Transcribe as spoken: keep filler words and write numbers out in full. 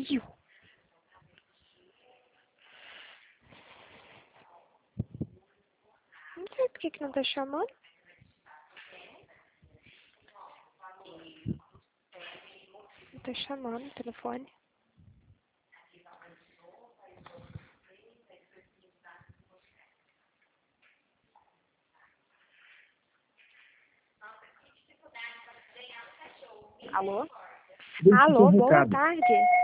Iu. Não sei por que que não tá chamando. Não tá chamando o telefone. Alô? Alô, boa Ricardo. tarde.